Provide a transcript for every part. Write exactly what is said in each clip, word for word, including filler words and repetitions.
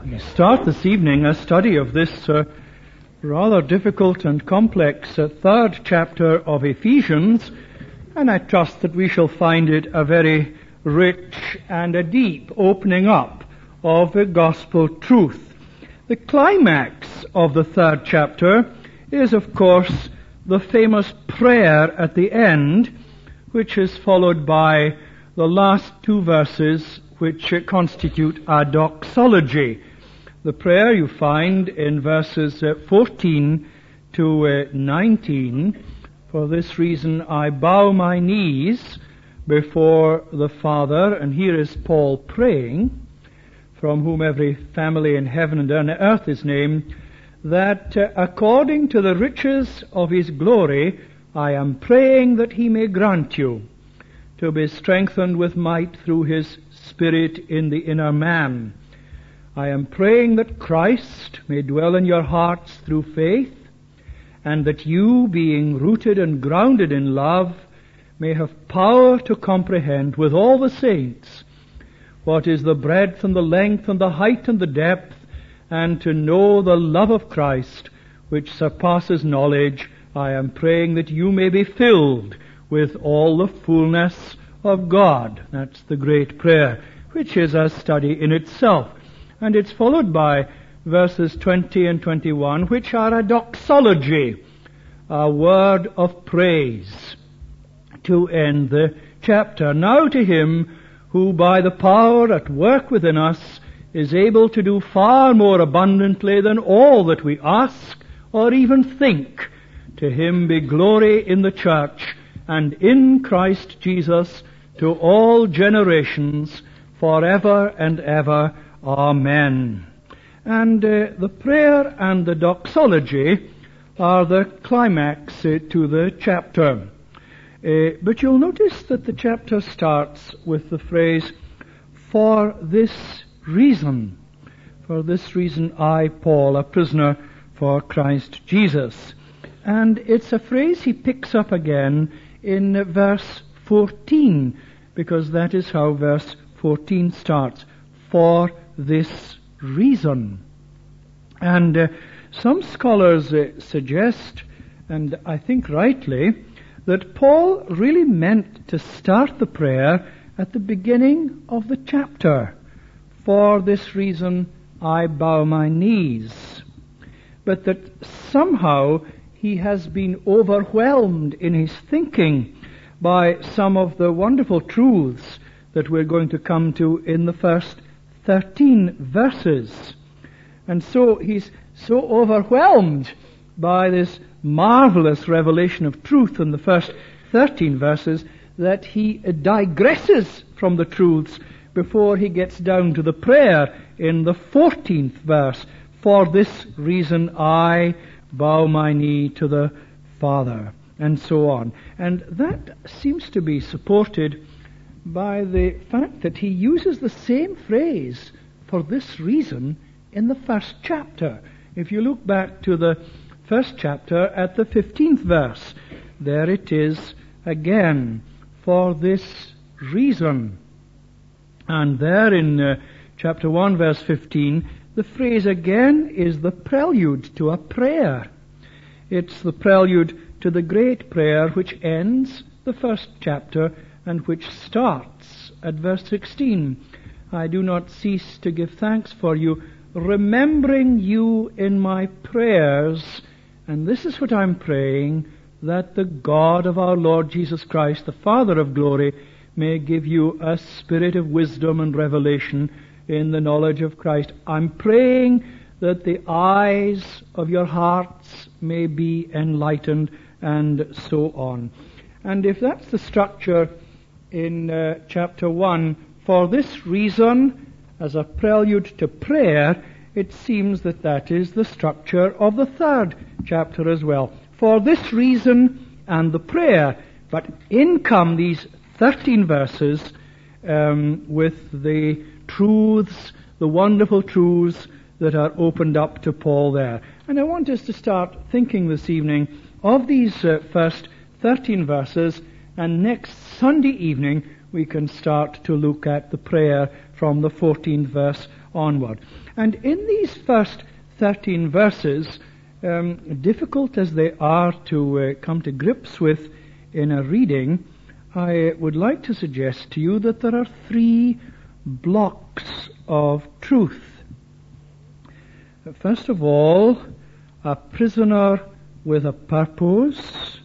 We start this evening a study of this uh, rather difficult and complex uh, third chapter of Ephesians, and I trust that we shall find it a very rich and a deep opening up of the gospel truth. The climax of the third chapter is, of course, the famous prayer at the end, which is followed by the last two verses which uh, constitute a doxology. The prayer you find in verses uh, fourteen to uh, nineteen. For this reason I bow my knees before the Father, and here is Paul praying, from whom every family in heaven and on earth is named, that uh, according to the riches of his glory I am praying that he may grant you to be strengthened with might through his Spirit in the inner man. I am praying that Christ may dwell in your hearts through faith, and that you, being rooted and grounded in love, may have power to comprehend with all the saints what is the breadth and the length and the height and the depth, and to know the love of Christ, which surpasses knowledge. I am praying that you may be filled with all the fullness of God. That's the great prayer, which is a study in itself. And it's followed by verses twenty and twenty-one, which are a doxology, a word of praise to end the chapter. Now to him who by the power at work within us is able to do far more abundantly than all that we ask or even think, to him be glory in the church and in Christ Jesus to all generations forever and ever. Amen. And uh, the prayer and the doxology are the climax uh, to the chapter. Uh, but you'll notice that the chapter starts with the phrase, for this reason. For this reason I, Paul, a prisoner for Christ Jesus. And it's a phrase he picks up again in verse fourteen, because that is how verse fourteen starts. For this reason. And uh, some scholars uh, suggest, and I think rightly, that Paul really meant to start the prayer at the beginning of the chapter. For this reason I bow my knees. But that somehow he has been overwhelmed in his thinking by some of the wonderful truths that we're going to come to in the first thirteen verses. And so he's so overwhelmed by this marvelous revelation of truth in the first thirteen verses that he digresses from the truths before he gets down to the prayer in the fourteenth verse. For this reason I bow my knee to the Father, and so on. And that seems to be supported by the fact that he uses the same phrase, for this reason, in the first chapter. If you look back to the first chapter at the fifteenth verse, there it is again, for this reason. And there in uh, chapter one verse fifteen, the phrase again is the prelude to a prayer. It's the prelude to the great prayer which ends the first chapter and which starts at verse sixteen. I do not cease to give thanks for you, remembering you in my prayers. And this is what I'm praying, that the God of our Lord Jesus Christ, the Father of glory, may give you a spirit of wisdom and revelation in the knowledge of Christ. I'm praying that the eyes of your hearts may be enlightened, and so on. And if that's the structure in uh, chapter one, for this reason, as a prelude to prayer, it seems that that is the structure of the third chapter as well. For this reason and the prayer. But in come these thirteen verses um, with the truths, the wonderful truths that are opened up to Paul there. And I want us to start thinking this evening of these uh, first thirteen verses, and next Sunday evening we can start to look at the prayer from the fourteenth verse onward. And in these first thirteen verses, um, difficult as they are to uh, come to grips with in a reading, I would like to suggest to you that there are three blocks of truth. First of all, a prisoner with a purpose.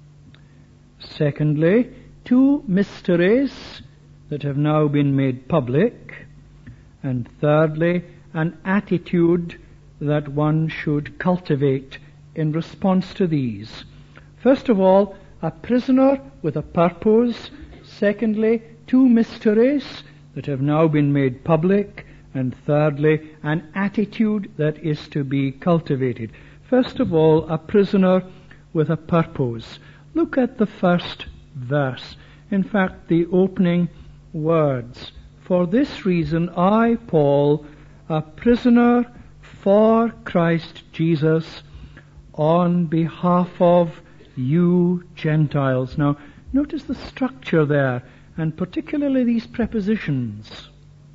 Secondly, two mysteries that have now been made public. And thirdly, an attitude that one should cultivate in response to these. First of all, a prisoner with a purpose. Secondly, two mysteries that have now been made public. And thirdly, an attitude that is to be cultivated. First of all, a prisoner with a purpose. Look at the first verse. In fact, the opening words. For this reason, I, Paul, a prisoner for Christ Jesus, on behalf of you Gentiles. Now, notice the structure there, and particularly these prepositions.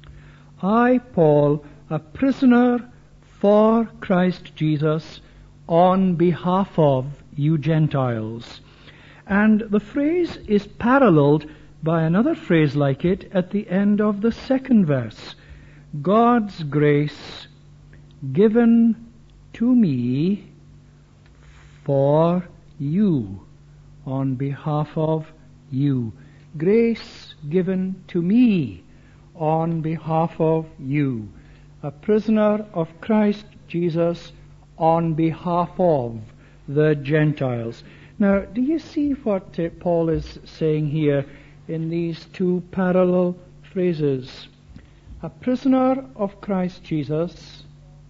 I, Paul, a prisoner for Christ Jesus, on behalf of you Gentiles. And the phrase is paralleled by another phrase like it at the end of the second verse. God's grace given to me for you, on behalf of you. Grace given to me on behalf of you. A prisoner of Christ Jesus on behalf of the Gentiles. Now, do you see what uh, Paul is saying here in these two parallel phrases? A prisoner of Christ Jesus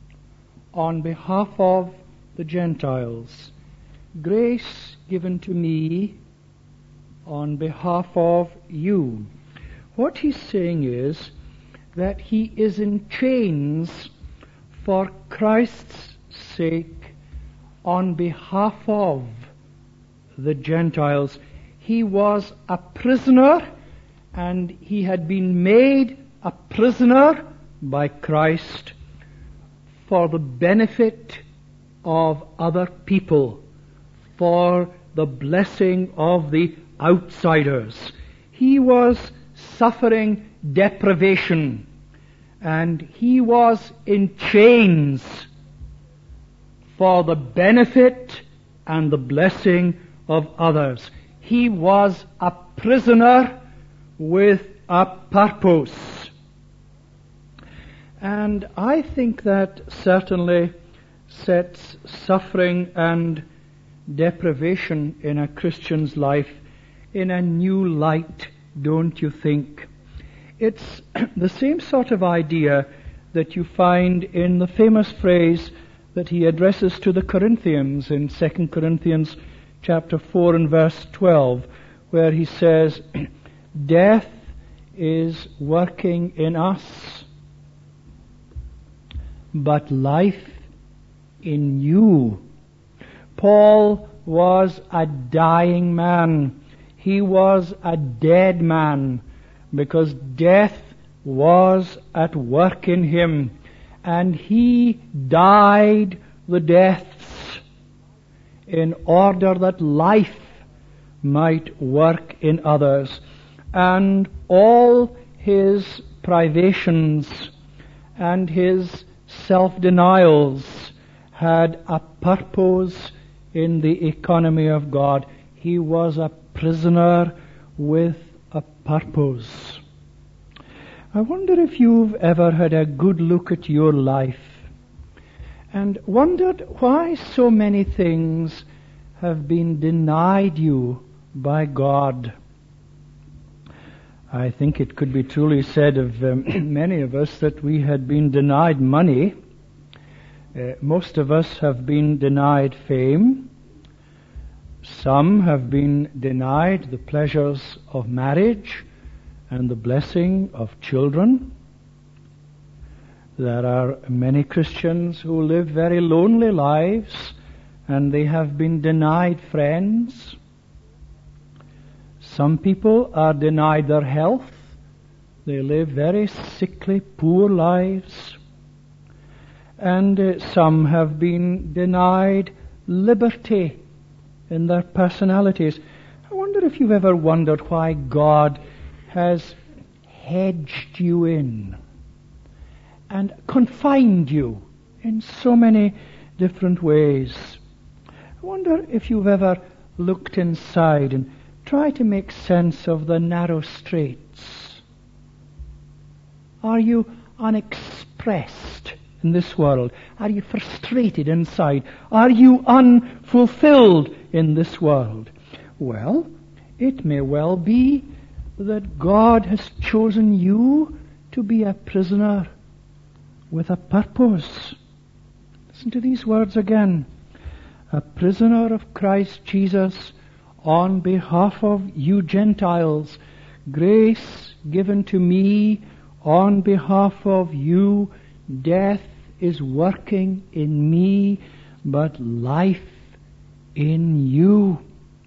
on behalf of the Gentiles. Grace given to me on behalf of you. What he's saying is that he is in chains for Christ's sake on behalf of the Gentiles. He was a prisoner, and he had been made a prisoner by Christ for the benefit of other people, for the blessing of the outsiders. He was suffering deprivation, and he was in chains for the benefit and the blessing of others. He was a prisoner with a purpose. And I think that certainly sets suffering and deprivation in a Christian's life in a new light, don't you think? It's the same sort of idea that you find in the famous phrase that he addresses to the Corinthians in Second Corinthians chapter four and verse twelve, where he says, death is working in us, but life in you. Paul was a dying man. He was a dead man, because death was at work in him, and he died the deaths in order that life might work in others. And all his privations and his self-denials had a purpose in the economy of God. He was a prisoner with a purpose. I wonder if you've ever had a good look at your life and wondered why so many things have been denied you by God. I think it could be truly said of um, many of us that we had been denied money. Uh, most of us have been denied fame. Some have been denied the pleasures of marriage and the blessing of children. There are many Christians who live very lonely lives, and they have been denied friends. Some people are denied their health. They live very sickly, poor lives. And uh, some have been denied liberty in their personalities. I wonder if you've ever wondered why God has hedged you in and confined you in so many different ways. I wonder if you've ever looked inside and tried to make sense of the narrow straits. Are you unexpressed in this world? Are you frustrated inside? Are you unfulfilled in this world? Well, it may well be that God has chosen you to be a prisoner with a purpose. Listen to these words again. A prisoner of Christ Jesus on behalf of you Gentiles, grace given to me on behalf of you. Death is working in me, but life in you.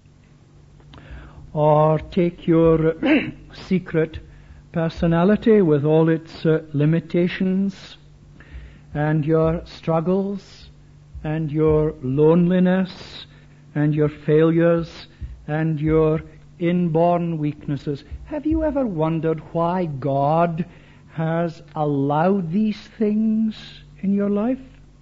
Or take your secret personality with all its uh, limitations and your struggles and your loneliness and your failures and your inborn weaknesses. Have you ever wondered why God has allowed these things in your life?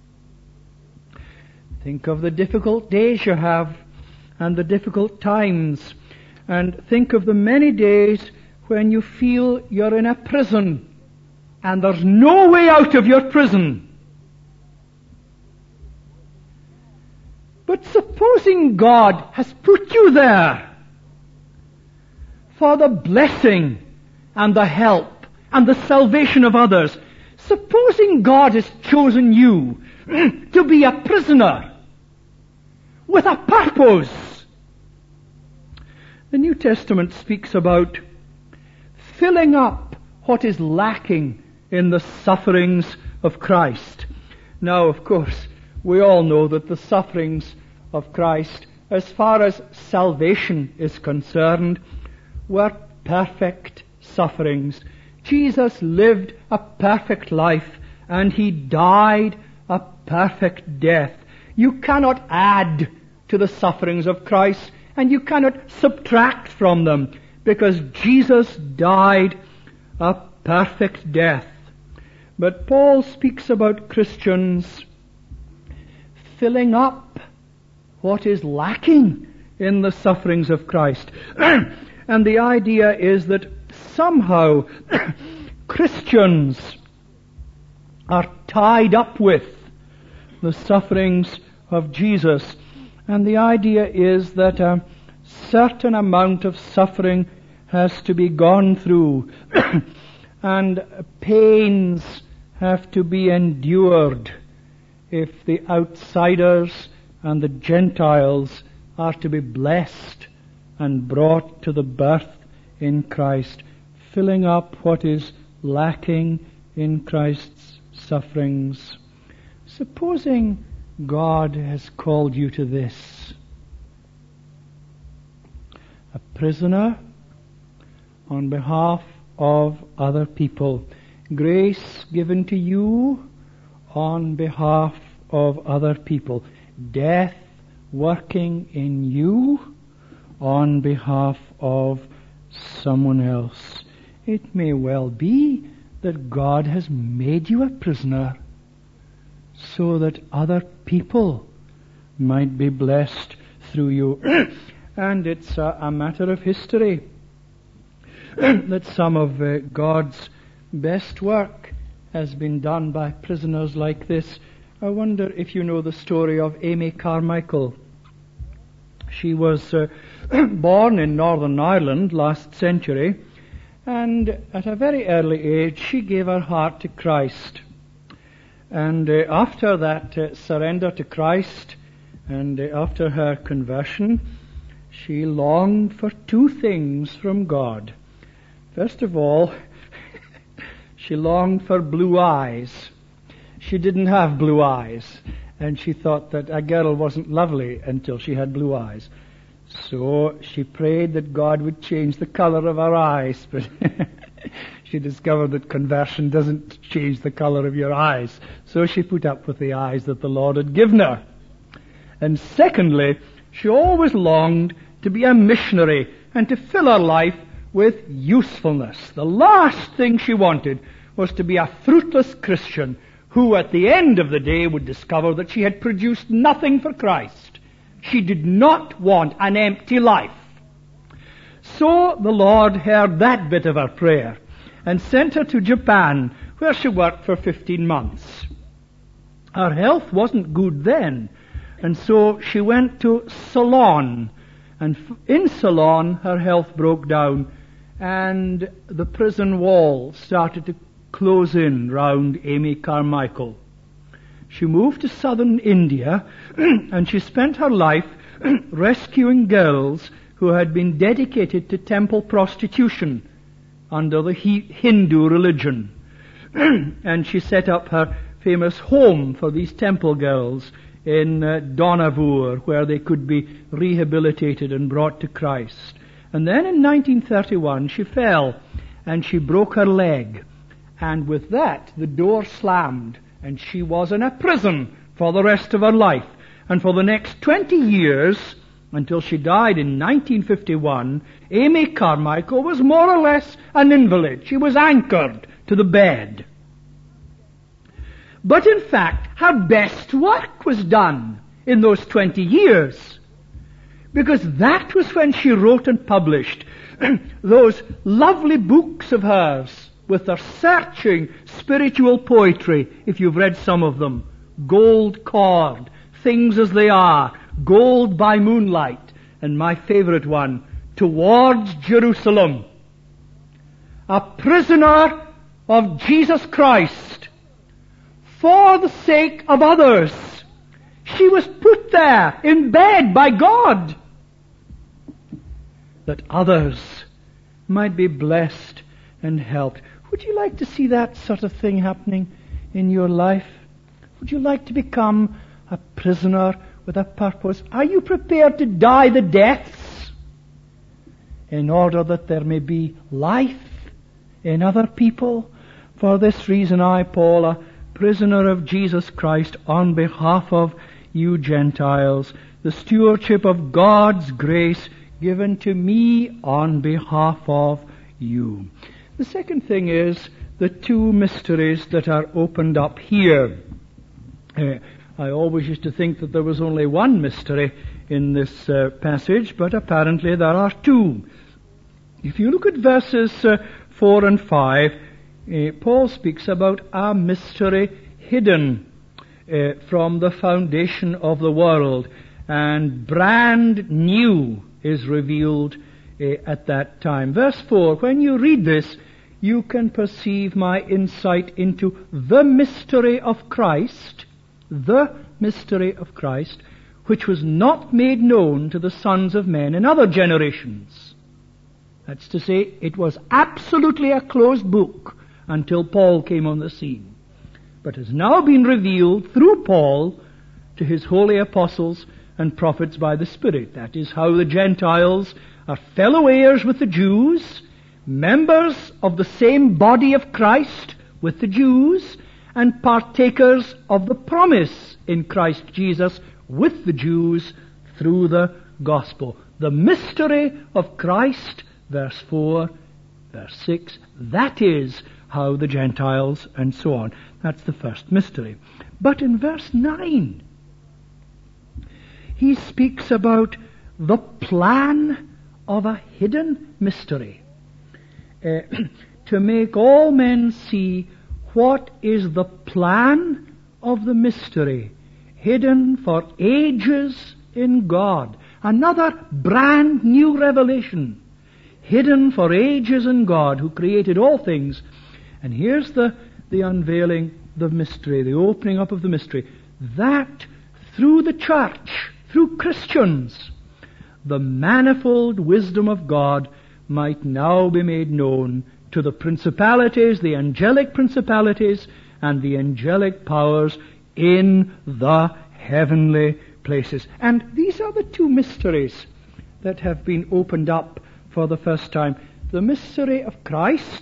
Think of the difficult days you have and the difficult times, and think of the many days when you feel you're in a prison and there's no way out of your prison. But supposing God has put you there for the blessing and the help and the salvation of others, supposing God has chosen you to be a prisoner with a purpose. The New Testament speaks about filling up what is lacking in the sufferings of Christ. Now, of course, we all know that the sufferings of Christ, as far as salvation is concerned, were perfect sufferings. Jesus lived a perfect life, and he died a perfect death. You cannot add to the sufferings of Christ, and you cannot subtract from them, because Jesus died a perfect death. But Paul speaks about Christians filling up what is lacking in the sufferings of Christ. And the idea is that somehow Christians are tied up with the sufferings of Jesus. And the idea is that a certain amount of suffering has to be gone through and pains have to be endured if the outsiders and the Gentiles are to be blessed and brought to the birth in Christ, filling up what is lacking in Christ's sufferings. Supposing God has called you to this, a prisoner on behalf of other people, grace given to you on behalf of other people, death working in you on behalf of someone else. It may well be that God has made you a prisoner so that other people might be blessed through you. And it's a, a matter of history that some of uh, God's best work has been done by prisoners like this. I wonder if you know the story of Amy Carmichael. She was uh, born in Northern Ireland last century, and at a very early age she gave her heart to Christ. And uh, after that uh, surrender to Christ, and uh, after her conversion, she longed for two things from God. First of all, she longed for blue eyes. She didn't have blue eyes, and she thought that a girl wasn't lovely until she had blue eyes. So she prayed that God would change the color of her eyes, but she discovered that conversion doesn't change the color of your eyes. So she put up with the eyes that the Lord had given her. And secondly, she always longed to be a missionary and to fill her life with usefulness. The last thing she wanted was to be a fruitless Christian who at the end of the day would discover that she had produced nothing for Christ. She did not want an empty life. So the Lord heard that bit of her prayer and sent her to Japan, where she worked for fifteen months. Her health wasn't good then, and so she went to Ceylon. And in Ceylon, her health broke down, and the prison walls started to close in round Amy Carmichael. She moved to southern India, and she spent her life rescuing girls who had been dedicated to temple prostitution under the Hindu religion. And she set up her famous home for these temple girls in uh, Donavur, where they could be rehabilitated and brought to Christ. And then in nineteen thirty-one she fell and she broke her leg. And with that the door slammed and she was in a prison for the rest of her life. And for the next twenty years, until she died in nineteen fifty-one, Amy Carmichael was more or less an invalid. She was anchored to the bed. But in fact, her best work was done in those twenty years. Because that was when she wrote and published those lovely books of hers with their searching spiritual poetry, if you've read some of them. Gold Cord, Things as They Are, Gold by Moonlight, and my favorite one, Towards Jerusalem. A prisoner of Jesus Christ for the sake of others. She was put there in bed by God that others might be blessed and helped. Would you like to see that sort of thing happening in your life? Would you like to become a prisoner with a purpose? Are you prepared to die the deaths in order that there may be life in other people? For this reason I, Paul, a prisoner of Jesus Christ, on behalf of you Gentiles, the stewardship of God's grace given to me on behalf of you. The second thing is the two mysteries that are opened up here. Uh, I always used to think that there was only one mystery in this uh, passage, but apparently there are two. If you look at verses uh, four and five, uh, Paul speaks about a mystery hidden uh, from the foundation of the world, and brand new is revealed uh, at that time. Verse four, when you read this, you can perceive my insight into the mystery of Christ, the mystery of Christ, which was not made known to the sons of men in other generations. That's to say, it was absolutely a closed book until Paul came on the scene, but has now been revealed through Paul to his holy apostles and prophets by the Spirit. That is how the Gentiles are fellow heirs with the Jews, members of the same body of Christ with the Jews, and partakers of the promise in Christ Jesus with the Jews through the gospel. The mystery of Christ, verse four, verse six, that is how the Gentiles, and so on. That's the first mystery. But in verse nine, he speaks about the plan of a hidden mystery. Uh, to make all men see what is the plan of the mystery, hidden for ages in God. Another brand new revelation, hidden for ages in God, who created all things. And here's the, the unveiling, the mystery, the opening up of the mystery, that through the church, through Christians, the manifold wisdom of God might now be made known to the principalities, the angelic principalities, and the angelic powers in the heavenly places. And these are the two mysteries that have been opened up for the first time. The mystery of Christ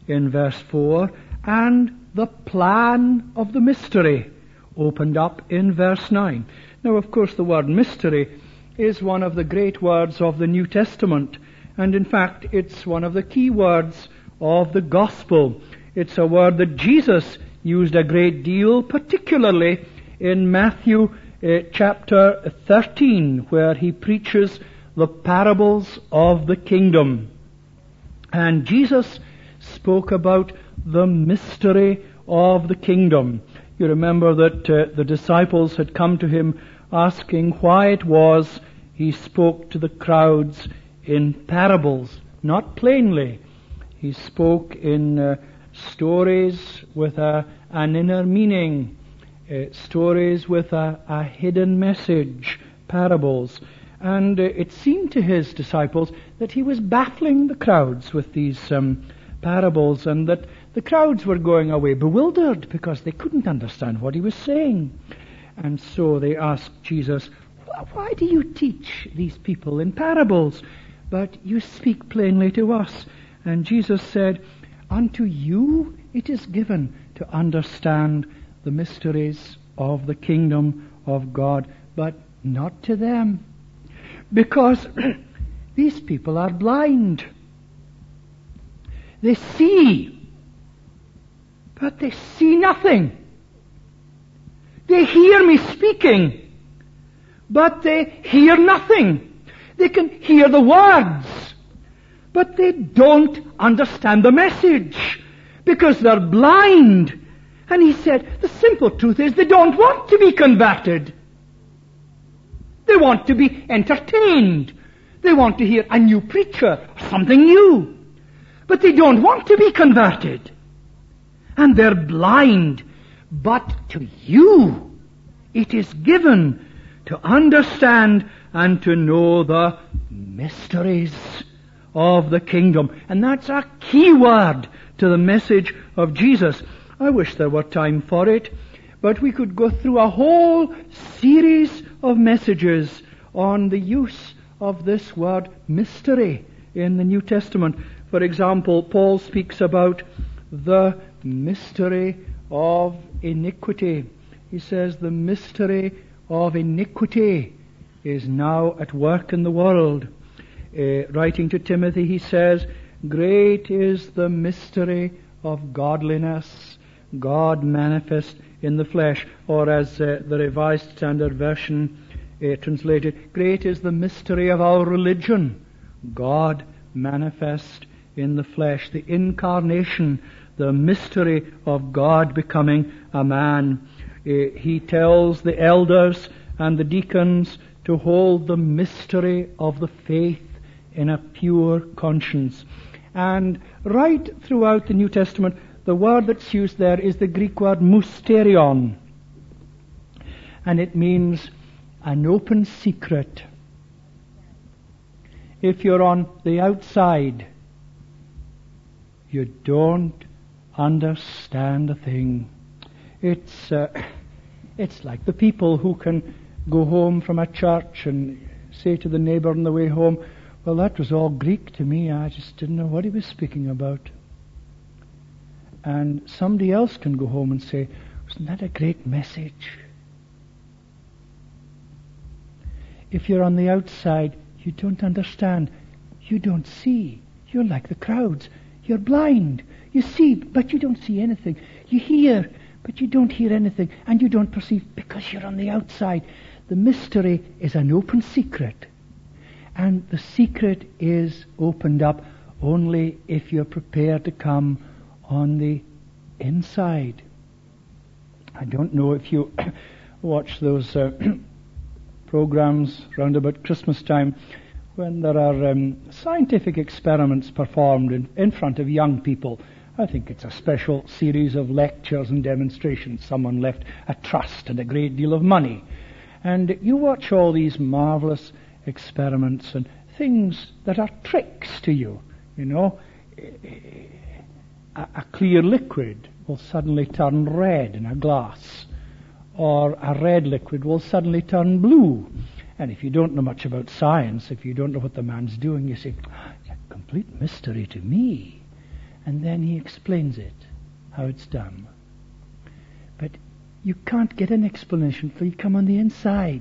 in verse four, and the plan of the mystery opened up in verse nine. Now, of course, the word mystery is one of the great words of the New Testament, and in fact, it's one of the key words of the gospel. It's a word that Jesus used a great deal, particularly in Matthew uh, chapter thirteen, where he preaches the parables of the kingdom. And Jesus spoke about the mystery of the kingdom. You remember that uh, the disciples had come to him asking why it was he spoke to the crowds in parables, not plainly. He spoke in uh, stories with a, an inner meaning, uh, stories with a, a hidden message, parables. And uh, it seemed to his disciples that he was baffling the crowds with these um, parables, and that the crowds were going away bewildered because they couldn't understand what he was saying. And so they asked Jesus, why do you teach these people in parables, but you speak plainly to us? And Jesus said, unto you it is given to understand the mysteries of the kingdom of God, but not to them. Because these people are blind. They see, but they see nothing. They hear me speaking, but they hear nothing. They can hear the words, but they don't understand the message because they're blind. And he said, the simple truth is they don't want to be converted. They want to be entertained. They want to hear a new preacher, something new. But they don't want to be converted. And they're blind. But to you, it is given to understand and to know the mysteries of the kingdom. And that's a key word to the message of Jesus. I wish there were time for it, but we could go through a whole series of messages on the use of this word mystery in the New Testament. For example, Paul speaks about the mystery of iniquity. He says the mystery of iniquity is now at work in the world. Uh, writing to Timothy, he says, great is the mystery of godliness, God manifest in the flesh. Or as uh, the Revised Standard Version uh, translated, great is the mystery of our religion, God manifest in the flesh. The incarnation, the mystery of God becoming a man. Uh, he tells the elders and the deacons to hold the mystery of the faith in a pure conscience. And right throughout the New Testament, the word that's used there is the Greek word mysterion. And it means an open secret. If you're on the outside, you don't understand a thing. It's uh, it's like the people who can go home from a church and say to the neighbour on the way home, well, that was all Greek to me. I just didn't know what he was speaking about. And somebody else can go home and say, wasn't that a great message? If you're on the outside, you don't understand. You don't see. You're like the crowds. You're blind. You see, but you don't see anything. You hear, but you don't hear anything. And you don't perceive because you're on the outside. The mystery is an open secret. And the secret is opened up only if you're prepared to come on the inside. I don't know if you watch those uh, programs round about Christmas time when there are um, scientific experiments performed in, in front of young people. I think it's a special series of lectures and demonstrations. Someone left a trust and a great deal of money. And you watch all these marvelous experiments and things that are tricks to you. You know, a, a clear liquid will suddenly turn red in a glass, or a red liquid will suddenly turn blue. And if you don't know much about science, if you don't know what the man's doing, you say, it's a complete mystery to me. and then he explains it, how it's done. But you can't get an explanation till you come on the inside.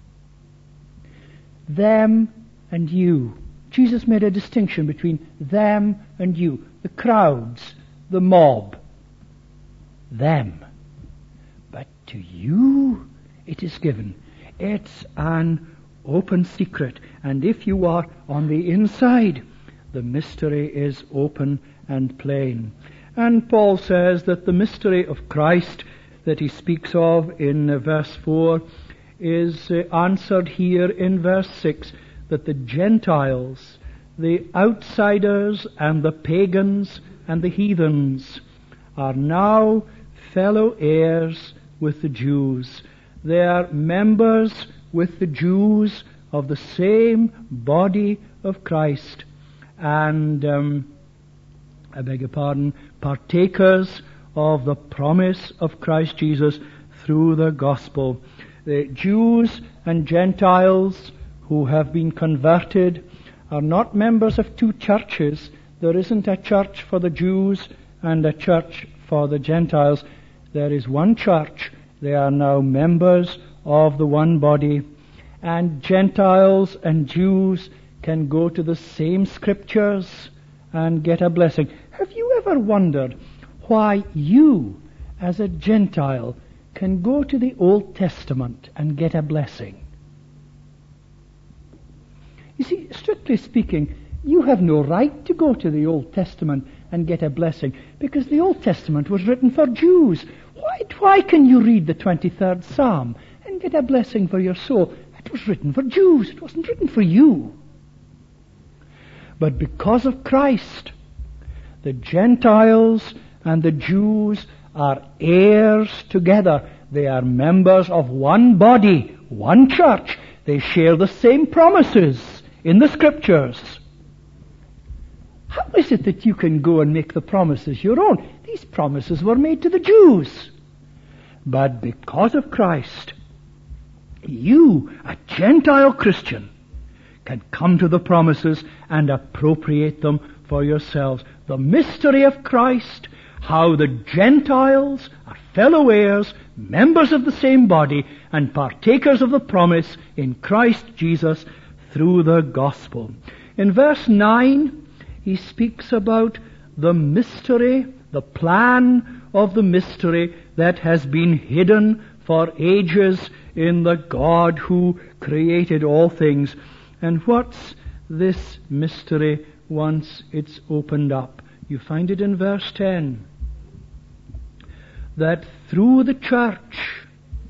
Them and you. Jesus made a distinction between them and you. The crowds, the mob. Them. But to you it is given. It's an open secret. And if you are on the inside, the mystery is open and plain. And Paul says that the mystery of Christ that he speaks of in uh, verse four is uh, answered here in verse six, that the Gentiles, the outsiders and the pagans and the heathens are now fellow heirs with the Jews. They are members with the Jews of the same body of Christ, and um, I beg your pardon, partakers of the promise of Christ Jesus through the gospel. The Jews and Gentiles who have been converted are not members of two churches. There isn't a church for the Jews and a church for the Gentiles. There is one church. They are now members of the one body. And Gentiles and Jews can go to the same scriptures and get a blessing. Have you ever wondered why you, as a Gentile, can go to the Old Testament and get a blessing? You see, strictly speaking, you have no right to go to the Old Testament and get a blessing, because the Old Testament was written for Jews. Why, why can you read the twenty-third Psalm and get a blessing for your soul? It was written for Jews. It wasn't written for you. But because of Christ, the Gentiles and the Jews are heirs together. They are members of one body, one church. They share the same promises in the Scriptures. How is it that you can go and make the promises your own? These promises were made to the Jews. But because of Christ, you, a Gentile Christian, can come to the promises and appropriate them for yourselves. The mystery of Christ, how the Gentiles are fellow heirs, members of the same body, and partakers of the promise in Christ Jesus through the gospel. In verse nine, he speaks about the mystery, the plan of the mystery that has been hidden for ages in the God who created all things. And what's this mystery once it's opened up? You find it in verse ten. That through the church,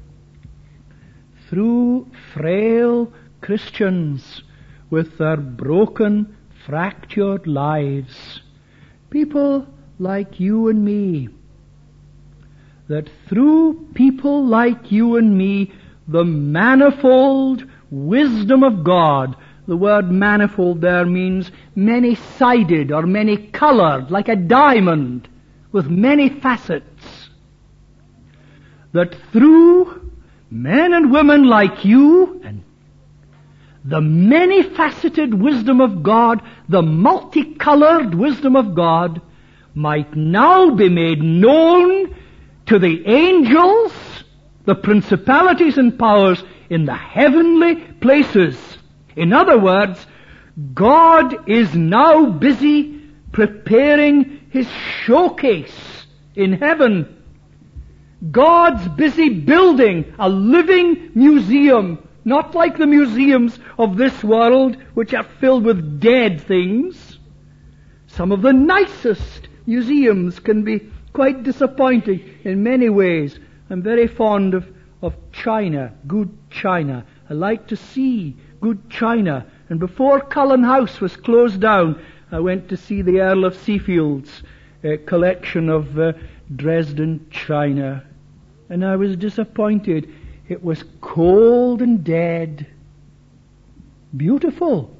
through frail Christians with their broken, fractured lives, people like you and me, that through people like you and me, the manifold wisdom of God, the word manifold there means many-sided or many-colored, like a diamond with many facets, that through men and women like you and the many-faceted wisdom of God, the multicolored wisdom of God, might now be made known to the angels, the principalities and powers in the heavenly places. In other words, God is now busy preparing His showcase in heaven. God's busy building a living museum, not like the museums of this world, which are filled with dead things. Some of the nicest museums can be quite disappointing in many ways. I'm very fond of, of China, good China. I like to see good China. And before Cullen House was closed down, I went to see the Earl of Seafield's uh, collection of uh, Dresden china. And I was disappointed. It was cold and dead. Beautiful,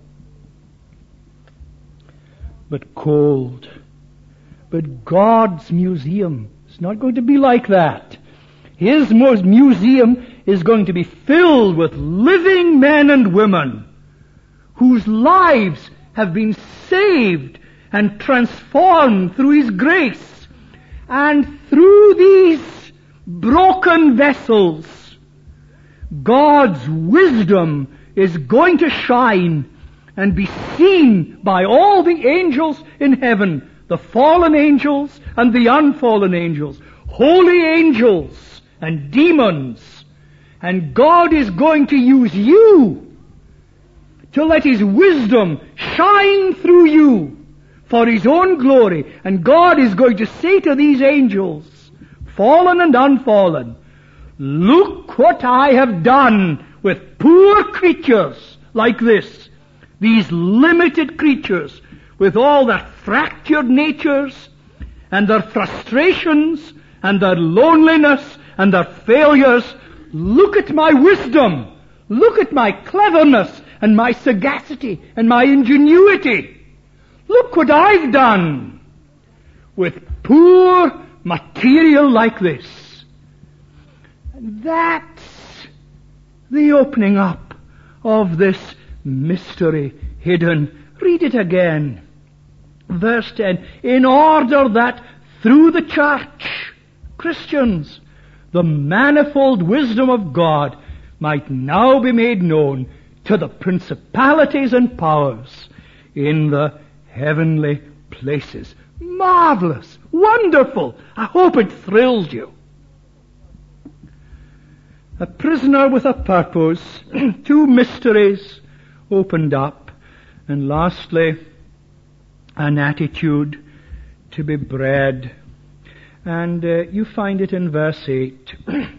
but cold. But God's museum is not going to be like that. His museum is going to be filled with living men and women whose lives have been saved and transformed through His grace. And through these broken vessels, God's wisdom is going to shine and be seen by all the angels in heaven, the fallen angels and the unfallen angels, holy angels and demons. And God is going to use you to let His wisdom shine through you for His own glory. And God is going to say to these angels, fallen and unfallen, look what I have done with poor creatures like this, these limited creatures with all their fractured natures and their frustrations and their loneliness and their failures. Look at my wisdom. Look at my cleverness and my sagacity and my ingenuity. Look what I've done with poor material like this. That's the opening up of this mystery hidden. Read it again. Verse ten. In order that through the church, Christians, the manifold wisdom of God might now be made known to the principalities and powers in the heavenly places. Marvelous, wonderful. I hope it thrills you. A prisoner with a purpose, two mysteries opened up, and lastly, an attitude to be bred. And uh, you find it in verse eight.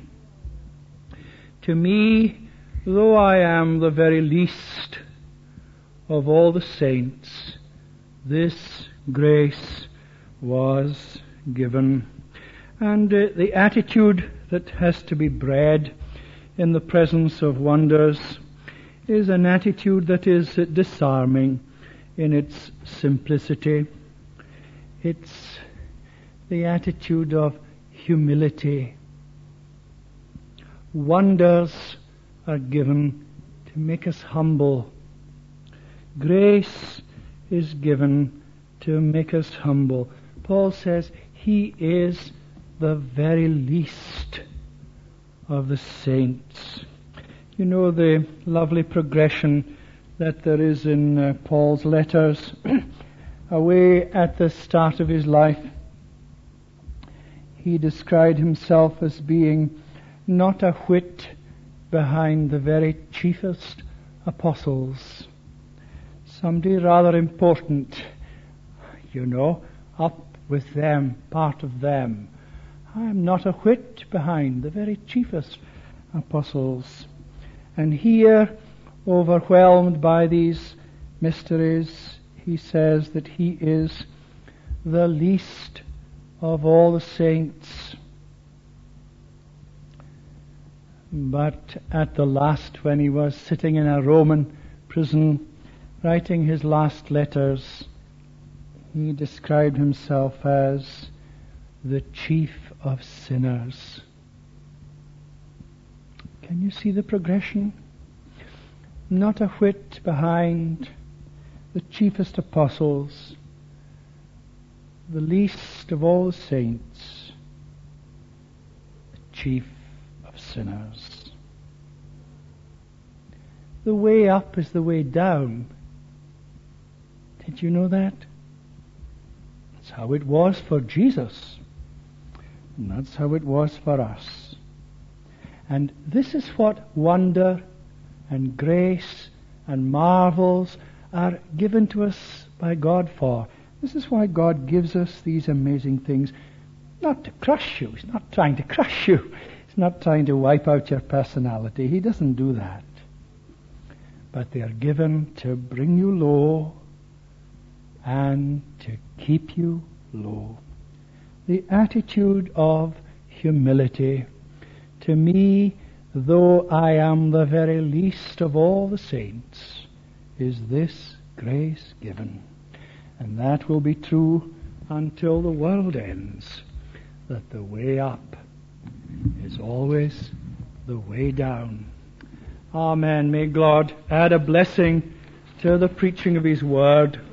To me, though I am the very least of all the saints, this grace was given. And uh, the attitude that has to be bred in the presence of wonders is an attitude that is uh, disarming in its simplicity. It's the attitude of humility. Wonders are given to make us humble. Grace is given to make us humble. Paul says he is the very least of the saints. You know the lovely progression that there is in uh, Paul's letters. Away at the start of his life, he described himself as being not a whit behind the very chiefest apostles. Somebody rather important, you know, up with them, part of them. I am not a whit behind the very chiefest apostles. And here, overwhelmed by these mysteries, he says that he is the least of all the saints. But at the last, when he was sitting in a Roman prison, writing his last letters, he described himself as the chief of sinners. Can you see the progression? Not a whit behind the chiefest apostles, the least of all the saints, the chief of sinners. The way up is the way down. Did you know that? That's how it was for Jesus. And that's how it was for us. And this is what wonder and grace and marvels are given to us by God for. This is why God gives us these amazing things. Not to crush you. He's not trying to crush you. He's not trying to wipe out your personality. He doesn't do that. But they are given to bring you low and to keep you low. The attitude of humility. To me, though I am the very least of all the saints, is this grace given. And that will be true until the world ends, that the way up is always the way down. Amen. May God add a blessing to the preaching of His Word.